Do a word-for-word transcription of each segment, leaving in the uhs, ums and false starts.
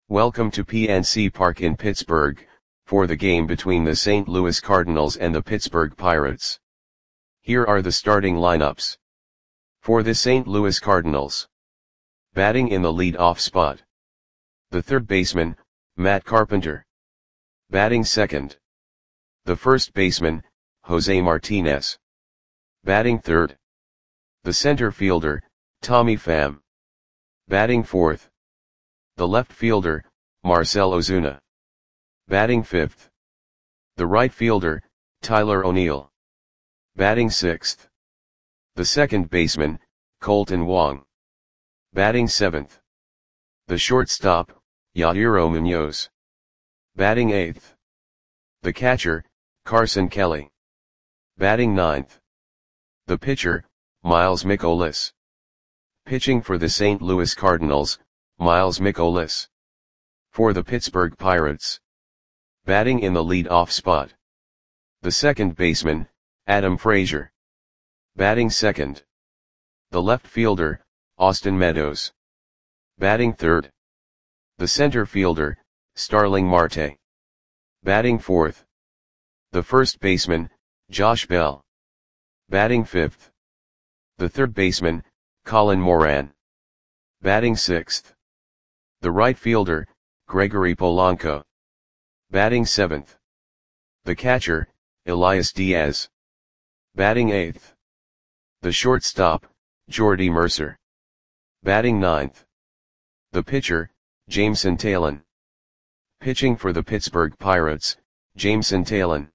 Welcome to P N C Park in Pittsburgh, for the game between the Saint Louis Cardinals and the Pittsburgh Pirates. Here are the starting lineups. For the Saint Louis Cardinals. Batting in the lead-off spot. The third baseman, Matt Carpenter. Batting second. The first baseman, Jose Martinez. Batting third. The center fielder, Tommy Pham. Batting fourth. The left fielder, Marcell Ozuna. Batting fifth. The right fielder, Tyler O'Neill. Batting sixth. The second baseman, Kolten Wong. Batting seventh. The shortstop, Yadier Munoz. Batting eighth. The catcher, Carson Kelly. Batting ninth. The pitcher, Miles Mikolas. Pitching for the Saint Louis Cardinals, Miles Mikolas. For the Pittsburgh Pirates. Batting in the lead-off spot. The second baseman, Adam Frazier. Batting second. The left fielder, Austin Meadows. Batting third. The center fielder, Starling Marte. Batting fourth. The first baseman, Josh Bell. Batting fifth. The third baseman, Colin Moran. Batting sixth. The right fielder, Gregory Polanco. Batting seventh. The catcher, Elias Diaz. Batting eighth. The shortstop, Jordy Mercer. Batting ninth. The pitcher, Jameson Taillon. Pitching for the Pittsburgh Pirates, Jameson Taillon.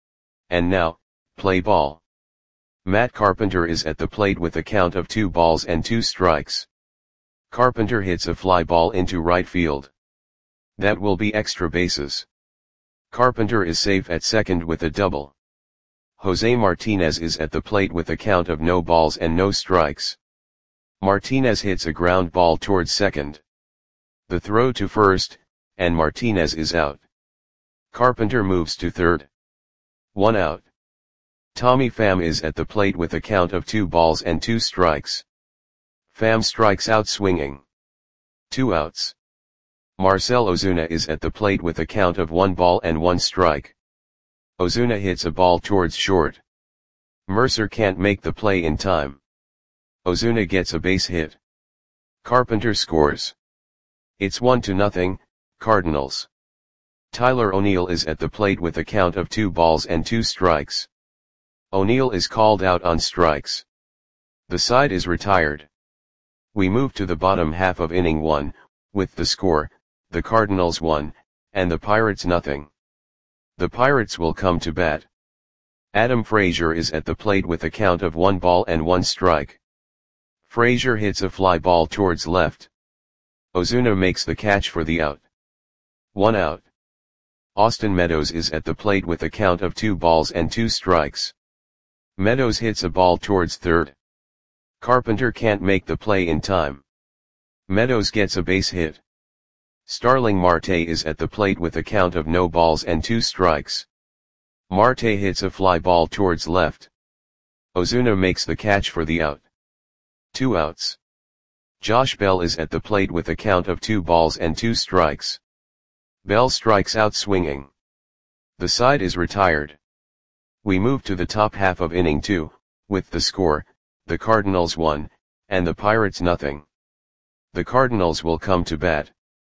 And now, play ball. Matt Carpenter is at the plate with a count of two balls and two strikes. Carpenter hits a fly ball into right field. That will be extra bases. Carpenter is safe at second with a double. Jose Martinez is at the plate with a count of no balls and no strikes. Martinez hits a ground ball towards second. The throw to first, and Martinez is out. Carpenter moves to third. One out. Tommy Pham is at the plate with a count of two balls and two strikes. Pham strikes out swinging. Two outs. Marcell Ozuna is at the plate with a count of one ball and one strike. Ozuna hits a ball towards short. Mercer can't make the play in time. Ozuna gets a base hit. Carpenter scores. It's one to nothing, Cardinals. Tyler O'Neill is at the plate with a count of two balls and two strikes. O'Neill is called out on strikes. The side is retired. We move to the bottom half of inning one, with the score, the Cardinals one, and the Pirates nothing. The Pirates will come to bat. Adam Frazier is at the plate with a count of one ball and one strike. Frazier hits a fly ball towards left. Ozuna makes the catch for the out. One out. Austin Meadows is at the plate with a count of two balls and two strikes. Meadows hits a ball towards third. Carpenter can't make the play in time. Meadows gets a base hit. Starling Marte is at the plate with a count of no balls and two strikes. Marte hits a fly ball towards left. Ozuna makes the catch for the out. Two outs. Josh Bell is at the plate with a count of two balls and two strikes. Bell strikes out swinging. The side is retired. We move to the top half of inning two, with the score, the Cardinals one, and the Pirates nothing. The Cardinals will come to bat.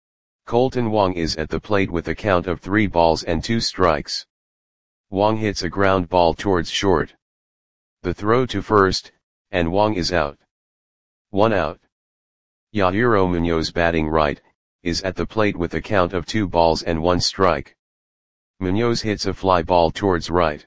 Kolten Wong is at the plate with a count of three balls and two strikes. Wong hits a ground ball towards short. The throw to first, and Wong is out. One out. Yadier Munoz batting right, is at the plate with a count of two balls and one strike. Munoz hits a fly ball towards right.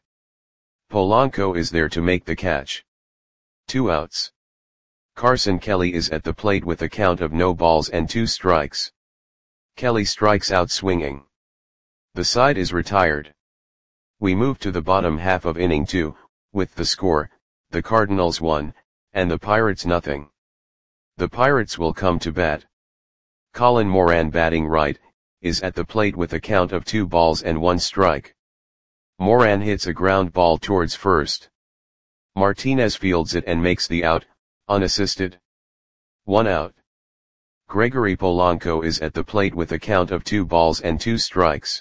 Polanco is there to make the catch. Two outs. Carson Kelly is at the plate with a count of no balls and two strikes. Kelly strikes out swinging. The side is retired. We move to the bottom half of inning two, with the score, the Cardinals one, and the Pirates nothing. The Pirates will come to bat. Colin Moran batting right, is at the plate with a count of two balls and one strike. Moran hits a ground ball towards first. Martinez fields it and makes the out, unassisted. One out. Gregory Polanco is at the plate with a count of two balls and two strikes.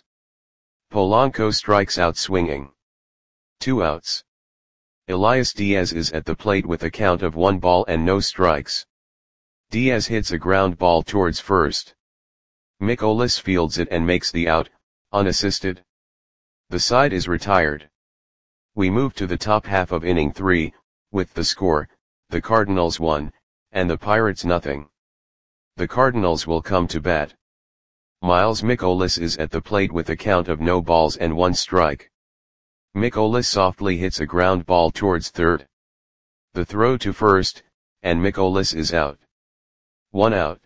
Polanco strikes out swinging. Two outs. Elias Diaz is at the plate with a count of one ball and no strikes. Diaz hits a ground ball towards first. Mikolas fields it and makes the out, unassisted. The side is retired. We move to the top half of inning three, with the score, the Cardinals one, and the Pirates nothing. The Cardinals will come to bat. Miles Mikolas is at the plate with a count of no balls and one strike. Mikolas softly hits a ground ball towards third. The throw to first, and Mikolas is out. One out.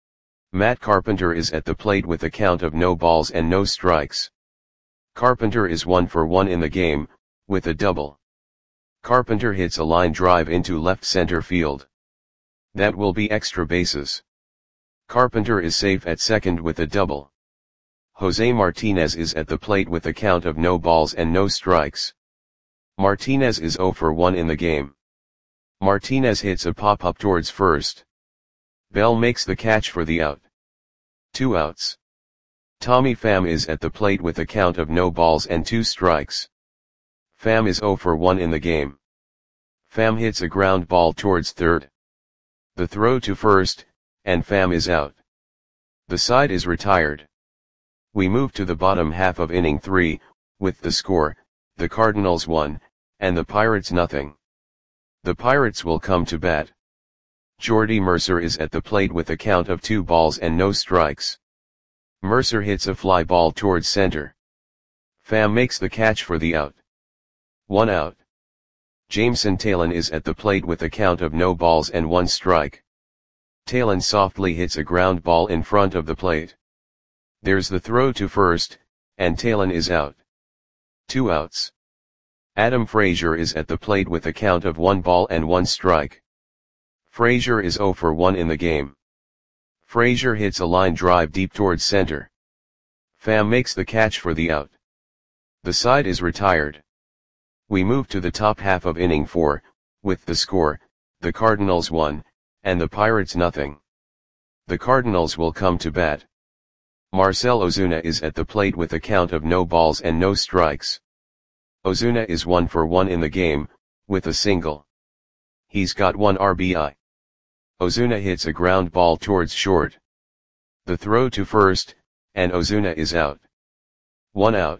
Matt Carpenter is at the plate with a count of no balls and no strikes. Carpenter is one for one in the game, with a double. Carpenter hits a line drive into left center field. That will be extra bases. Carpenter is safe at second with a double. Jose Martinez is at the plate with a count of no balls and no strikes. Martinez is zero for one in the game. Martinez hits a pop-up towards first. Bell makes the catch for the out. Two outs. Tommy Pham is at the plate with a count of no balls and two strikes. Pham is zero for one in the game. Pham hits a ground ball towards third. The throw to first, and Pham is out. The side is retired. We move to the bottom half of inning three, with the score, the Cardinals one, and the Pirates nothing. The Pirates will come to bat. Jordy Mercer is at the plate with a count of two balls and no strikes. Mercer hits a fly ball towards center. Pham makes the catch for the out. One out. Jameson Taillon is at the plate with a count of no balls and one strike. Taillon softly hits a ground ball in front of the plate. There's the throw to first, and Taillon is out. Two outs. Adam Frazier is at the plate with a count of one ball and one strike. Frazier is zero for one in the game. Frazier hits a line drive deep towards center. Pham makes the catch for the out. The side is retired. We move to the top half of inning four, with the score, the Cardinals one, and the Pirates nothing. The Cardinals will come to bat. Marcell Ozuna is at the plate with a count of no balls and no strikes. Ozuna is one for one in the game, with a single. He's got one R B I. Ozuna hits a ground ball towards short. The throw to first, and Ozuna is out. One out.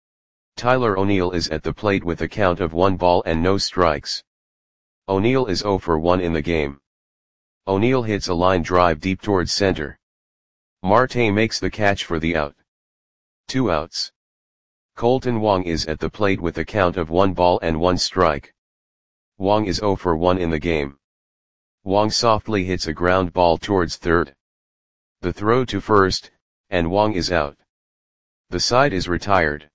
Tyler O'Neill is at the plate with a count of one ball and no strikes. O'Neill is zero for one in the game. O'Neill hits a line drive deep towards center. Marte makes the catch for the out. Two outs. Colton Wong is at the plate with a count of one ball and one strike. Wong is zero for one in the game. Wong softly hits a ground ball towards third. The throw to first, and Wong is out. The side is retired.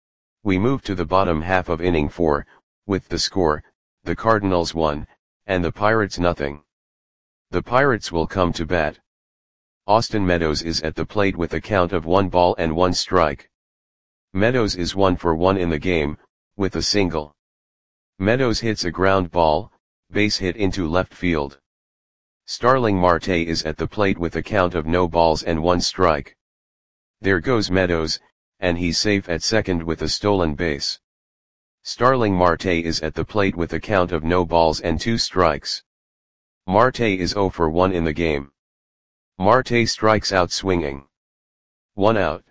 We move to the bottom half of inning four, with the score, the Cardinals one, and the Pirates nothing. The Pirates will come to bat. Austin Meadows is at the plate with a count of one ball and one strike. Meadows is one for one in the game, with a single. Meadows hits a ground ball, base hit into left field. Starling Marte is at the plate with a count of no balls and one strike. There goes Meadows, and he's safe at second with a stolen base. Starling Marte is at the plate with a count of no balls and two strikes. Marte is zero for one in the game. Marte strikes out swinging. One out.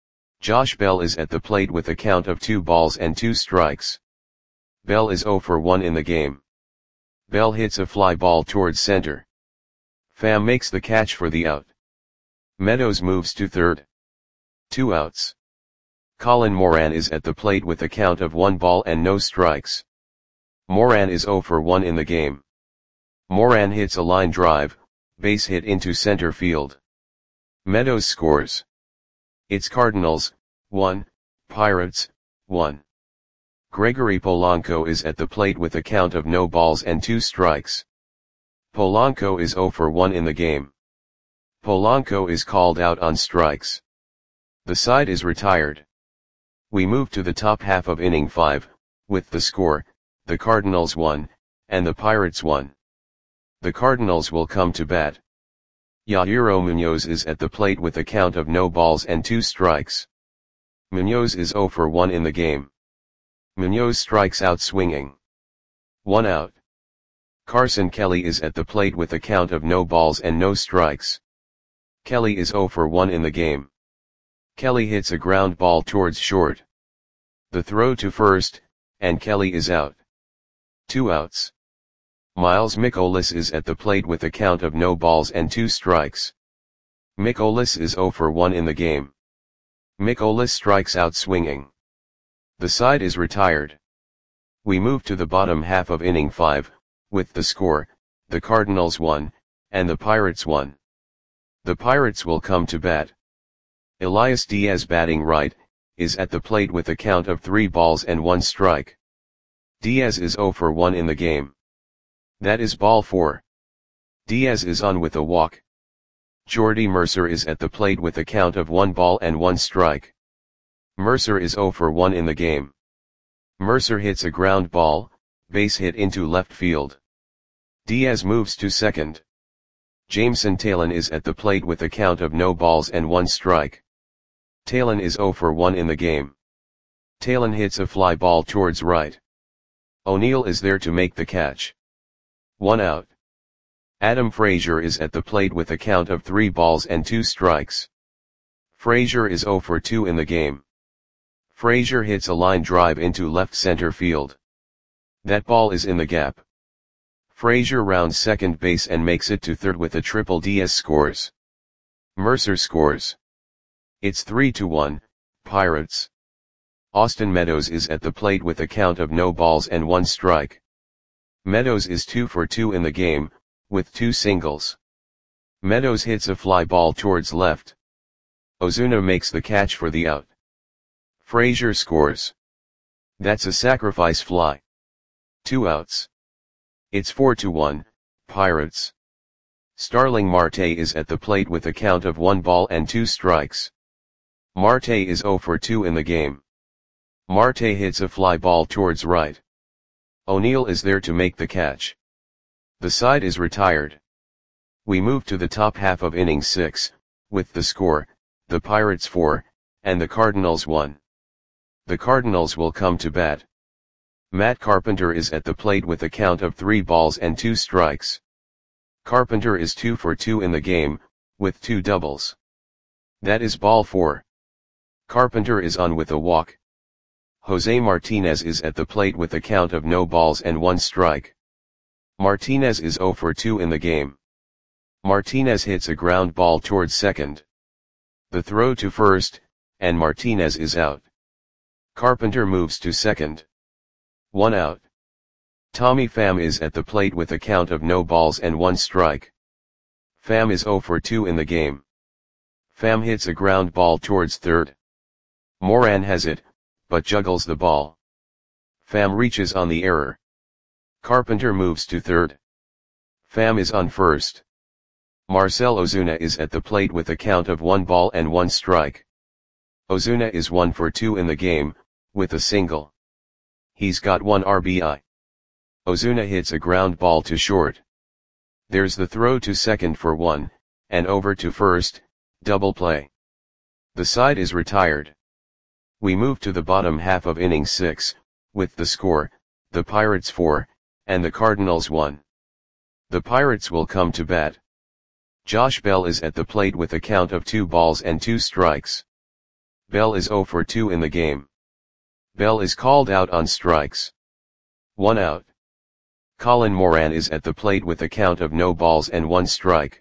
Josh Bell is at the plate with a count of two balls and two strikes. Bell is zero for one in the game. Bell hits a fly ball towards center. Pham makes the catch for the out. Meadows moves to third. Two outs. Colin Moran is at the plate with a count of one ball and no strikes. Moran is zero for one in the game. Moran hits a line drive, base hit into center field. Meadows scores. It's Cardinals, one, Pirates, one. Gregory Polanco is at the plate with a count of no balls and two strikes. Polanco is zero for one in the game. Polanco is called out on strikes. The side is retired. We move to the top half of inning five, with the score, the Cardinals one, and the Pirates one. The Cardinals will come to bat. Yairo Munoz is at the plate with a count of no balls and two strikes. Munoz is zero for one in the game. Munoz strikes out swinging. One out. Carson Kelly is at the plate with a count of no balls and no strikes. Kelly is zero for one in the game. Kelly hits a ground ball towards short. The throw to first, and Kelly is out. Two outs. Miles Mikolas is at the plate with a count of no balls and two strikes. Mikolas is zero for one in the game. Mikolas strikes out swinging. The side is retired. We move to the bottom half of inning five, with the score, the Cardinals won, and the Pirates won. The Pirates will come to bat. Elias Diaz, batting right, is at the plate with a count of three balls and one strike. Diaz is zero for one in the game. That is ball four. Diaz is on with a walk. Jordy Mercer is at the plate with a count of one ball and one strike. Mercer is zero for one in the game. Mercer hits a ground ball, base hit into left field. Diaz moves to second. Jameson Taillon is at the plate with a count of no balls and one strike. Taillon is zero for one in the game. Taillon hits a fly ball towards right. O'Neill is there to make the catch. One out. Adam Frazier is at the plate with a count of three balls and two strikes. Frazier is zero for two in the game. Frazier hits a line drive into left center field. That ball is in the gap. Frazier rounds second base and makes it to third with a triple. Diaz scores. Mercer scores. It's three to one, Pirates. Austin Meadows is at the plate with a count of no balls and one strike. Meadows is two for two in the game, with two singles. Meadows hits a fly ball towards left. Ozuna makes the catch for the out. Frazier scores. That's a sacrifice fly. Two outs. It's four to one, Pirates. Starling Marte is at the plate with a count of one ball and two strikes. Marte is zero for two in the game. Marte hits a fly ball towards right. O'Neill is there to make the catch. The side is retired. We move to the top half of inning six, with the score, the Pirates four, and the Cardinals one. The Cardinals will come to bat. Matt Carpenter is at the plate with a count of three balls and two strikes. Carpenter is two for two in the game, with two doubles. That is ball four. Carpenter is on with a walk. Jose Martinez is at the plate with a count of no balls and one strike. Martinez is zero for two in the game. Martinez hits a ground ball towards second. The throw to first, and Martinez is out. Carpenter moves to second. One out. Tommy Pham is at the plate with a count of no balls and one strike. Pham is zero for two in the game. Pham hits a ground ball towards third. Moran has it, but juggles the ball. Pham reaches on the error. Carpenter moves to third. Pham is on first. Marcell Ozuna is at the plate with a count of one ball and one strike. Ozuna is one for two in the game, with a single. He's got one R B I. Ozuna hits a ground ball to short. There's the throw to second for one, and over to first, double play. The side is retired. We move to the bottom half of inning six, with the score, the Pirates four, and the Cardinals one. The Pirates will come to bat. Josh Bell is at the plate with a count of two balls and two strikes. Bell is zero for two in the game. Bell is called out on strikes. One out. Colin Moran is at the plate with a count of no balls and one strike.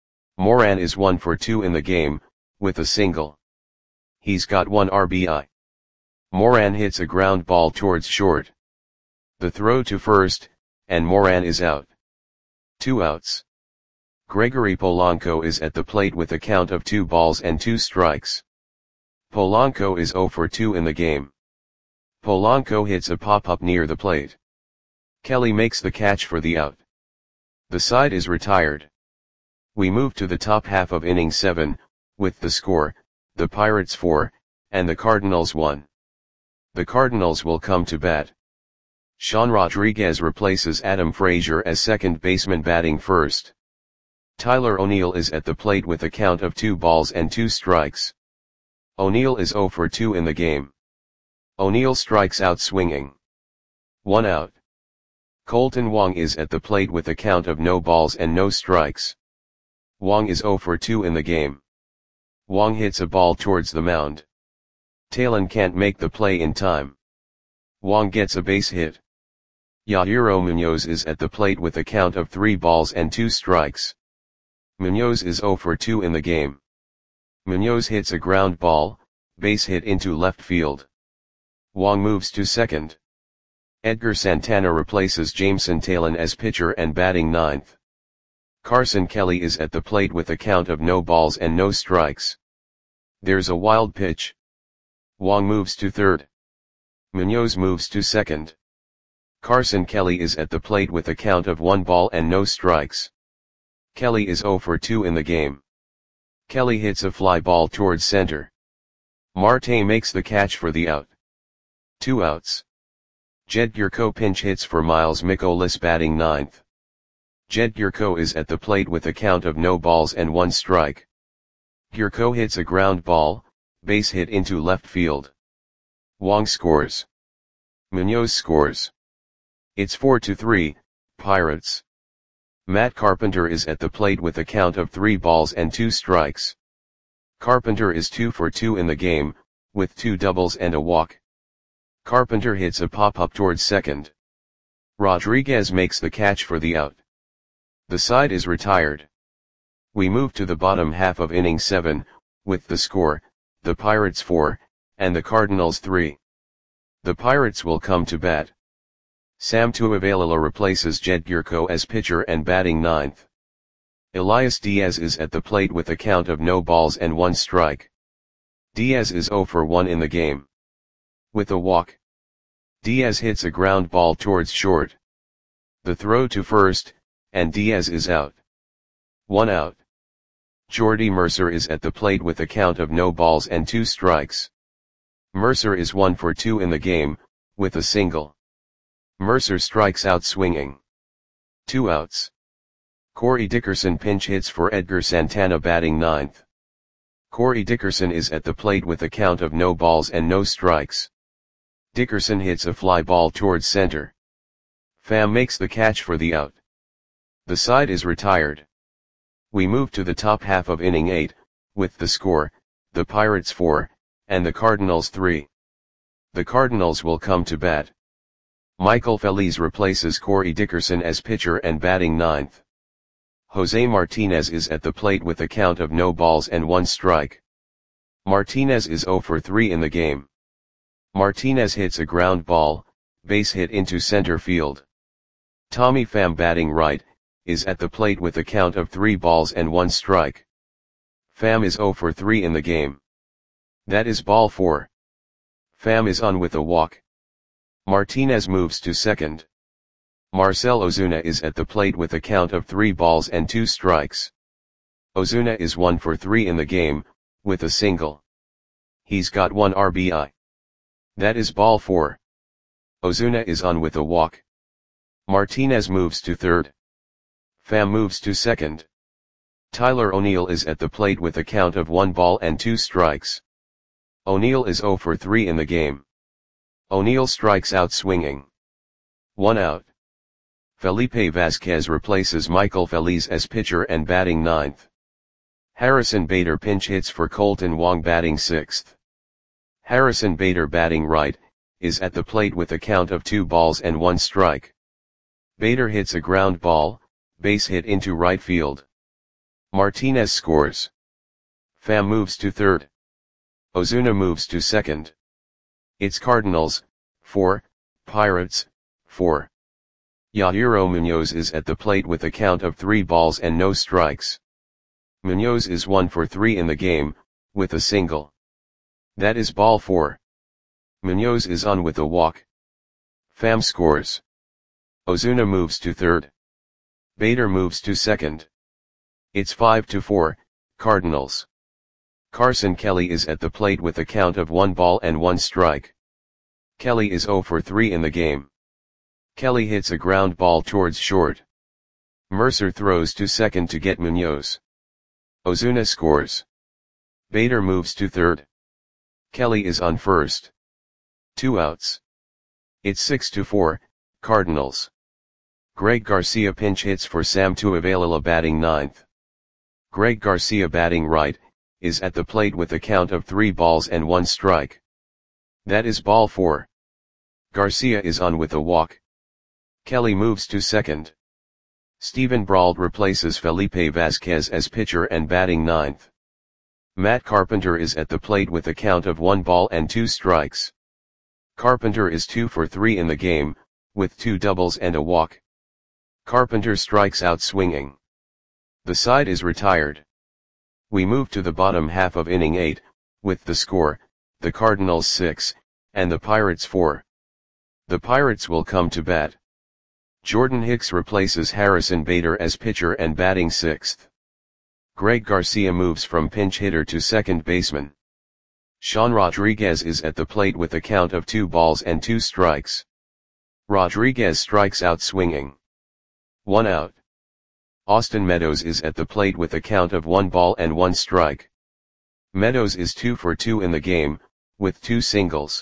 Moran is one for two in the game, with a single. He's got one R B I. Moran hits a ground ball towards short. The throw to first, and Moran is out. Two outs. Gregory Polanco is at the plate with a count of two balls and two strikes. Polanco is zero for two in the game. Polanco hits a pop-up near the plate. Kelly makes the catch for the out. The side is retired. We move to the top half of inning seven, with the score, the Pirates four, and the Cardinals one. The Cardinals will come to bat. Sean Rodriguez replaces Adam Frazier as second baseman, batting first. Tyler O'Neill is at the plate with a count of two balls and two strikes. O'Neill is zero for two in the game. O'Neill strikes out swinging. One out. Kolten Wong is at the plate with a count of no balls and no strikes. Wong is zero for two in the game. Wong hits a ball towards the mound. Talon can't make the play in time. Wong gets a base hit. Yajiro Munoz is at the plate with a count of three balls and two strikes. Munoz is zero for two in the game. Munoz hits a ground ball, base hit into left field. Wong moves to second. Edgar Santana replaces Jameson Talon as pitcher and batting ninth. Carson Kelly is at the plate with a count of no balls and no strikes. There's a wild pitch. Wong moves to third. Munoz moves to second. Carson Kelly is at the plate with a count of one ball and no strikes. Kelly is zero for two in the game. Kelly hits a fly ball towards center. Marte makes the catch for the out. Two outs. Jed Gyorko pinch hits for Miles Mikolas batting ninth. Jed Gyorko is at the plate with a count of no balls and one strike. Gyorko hits a ground ball, base hit into left field. Wong scores. Munoz scores. It's four to three, Pirates. Matt Carpenter is at the plate with a count of three balls and two strikes. Carpenter is two for two in the game, with two doubles and a walk. Carpenter hits a pop-up towards second. Rodriguez makes the catch for the out. The side is retired. We move to the bottom half of inning seven, with the score, the Pirates four, and the Cardinals three. The Pirates will come to bat. Sam Tuivailala replaces Jed Gyorko as pitcher and batting ninth. Elias Diaz is at the plate with a count of no balls and one strike. Diaz is zero for one in the game. With a walk. Diaz hits a ground ball towards short. The throw to first, and Diaz is out. One out. Jordy Mercer is at the plate with a count of no balls and two strikes. Mercer is one for two in the game, with a single. Mercer strikes out swinging. Two outs. Corey Dickerson pinch hits for Edgar Santana batting ninth. Corey Dickerson is at the plate with a count of no balls and no strikes. Dickerson hits a fly ball towards center. Pham makes the catch for the out. The side is retired. We move to the top half of inning eight, with the score, the Pirates four, and the Cardinals three. The Cardinals will come to bat. Michael Feliz replaces Corey Dickerson as pitcher and batting ninth. Jose Martinez is at the plate with a count of no balls and one strike. Martinez is zero for three in the game. Martinez hits a ground ball, base hit into center field. Tommy Pham batting right, is at the plate with a count of three balls and one strike. Pham is zero for three in the game. That is ball four. Pham is on with a walk. Martinez moves to second. Marcell Ozuna is at the plate with a count of three balls and two strikes. Ozuna is one for three in the game, with a single. He's got one R B I. That is ball four. Ozuna is on with a walk. Martinez moves to third. Pham moves to second. Tyler O'Neill is at the plate with a count of one ball and two strikes. O'Neill is zero for three in the game. O'Neill strikes out swinging. One out. Felipe Vasquez replaces Michael Feliz as pitcher and batting ninth. Harrison Bader pinch hits for Kolten Wong batting sixth. Harrison Bader batting right, is at the plate with a count of two balls and one strike. Bader hits a ground ball, base hit into right field. Martinez scores. Pham moves to third. Ozuna moves to second. It's Cardinals, four, Pirates, four. Yajiro Munoz is at the plate with a count of three balls and no strikes. Munoz is one for three in the game, with a single. That is ball four. Munoz is on with a walk. Pham scores. Ozuna moves to third. Bader moves to second. It's five to four, Cardinals. Carson Kelly is at the plate with a count of one ball and one strike. Kelly is zero for three in the game. Kelly hits a ground ball towards short. Mercer throws to second to get Munoz. Ozuna scores. Bader moves to third. Kelly is on first. Two outs. It's six to four, Cardinals. Greg Garcia pinch hits for Sam Tuivailala batting ninth. Greg Garcia batting right, is at the plate with a count of three balls and one strike. That is ball four. Garcia is on with a walk. Kelly moves to second. Steven Brault replaces Felipe Vasquez as pitcher and batting ninth. Matt Carpenter is at the plate with a count of one ball and two strikes. Carpenter is two for three in the game, with two doubles and a walk. Carpenter strikes out swinging. The side is retired. We move to the bottom half of inning eight, with the score, the Cardinals six, and the Pirates four. The Pirates will come to bat. Jordan Hicks replaces Harrison Bader as pitcher and batting sixth. Greg Garcia moves from pinch hitter to second baseman. Sean Rodriguez is at the plate with a count of two balls and two strikes. Rodriguez strikes out swinging. One out. Austin Meadows is at the plate with a count of one ball and one strike. Meadows is two for two in the game, with two singles.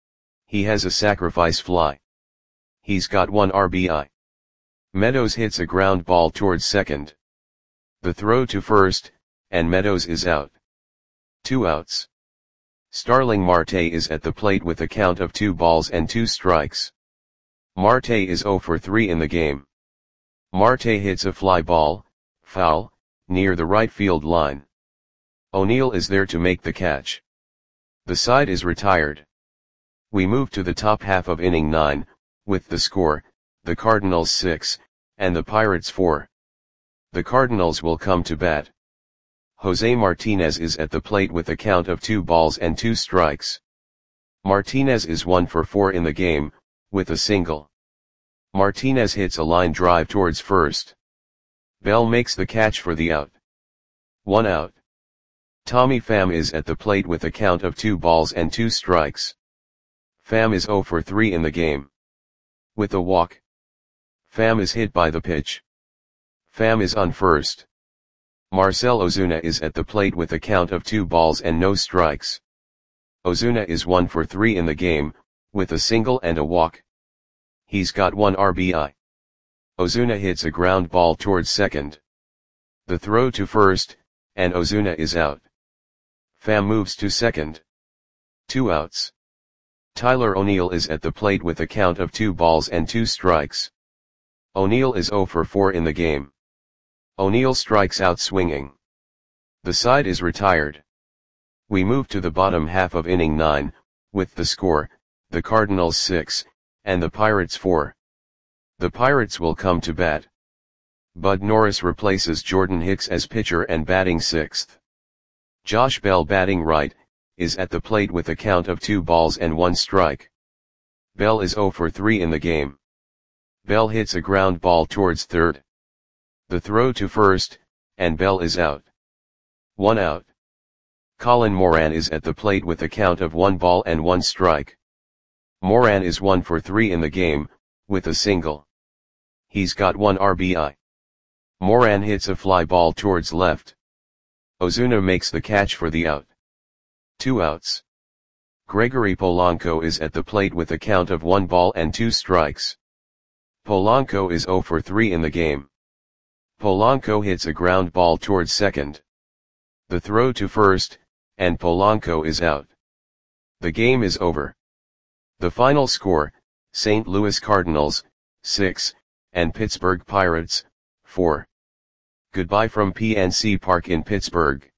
He has a sacrifice fly. He's got one R B I. Meadows hits a ground ball towards second. The throw to first, and Meadows is out. Two outs. Starling Marte is at the plate with a count of two balls and two strikes. Marte is zero for three in the game. Marte hits a fly ball, foul, near the right field line. O'Neill is there to make the catch. The side is retired. We move to the top half of inning nine, with the score, the Cardinals six, and the Pirates four. The Cardinals will come to bat. Jose Martinez is at the plate with a count of two balls and two strikes. Martinez is one for four in the game, with a single. Martinez hits a line drive towards first. Bell makes the catch for the out. One out. Tommy Pham is at the plate with a count of two balls and two strikes. Pham is zero for three in the game. With a walk. Pham is hit by the pitch. Pham is on first. Marcell Ozuna is at the plate with a count of two balls and no strikes. Ozuna is one for three in the game, with a single and a walk. He's got one R B I. Ozuna hits a ground ball towards second. The throw to first, and Ozuna is out. Pham moves to second. Two outs. Tyler O'Neill is at the plate with a count of two balls and two strikes. O'Neill is zero for four in the game. O'Neill strikes out swinging. The side is retired. We move to the bottom half of inning nine, with the score, the Cardinals six, and the Pirates four. The Pirates will come to bat. Bud Norris replaces Jordan Hicks as pitcher and batting sixth. Josh Bell batting right, is at the plate with a count of two balls and one strike. Bell is zero for three in the game. Bell hits a ground ball towards third. The throw to first, and Bell is out. One out. Colin Moran is at the plate with a count of one ball and one strike. Moran is one for three in the game, with a single. He's got one R B I. Moran hits a fly ball towards left. Ozuna makes the catch for the out. Two outs. Gregory Polanco is at the plate with a count of one ball and two strikes. Polanco is zero for three in the game. Polanco hits a ground ball towards second. The throw to first, and Polanco is out. The game is over. The final score, Saint Louis Cardinals, six, and Pittsburgh Pirates, four. Goodbye from P N C Park in Pittsburgh.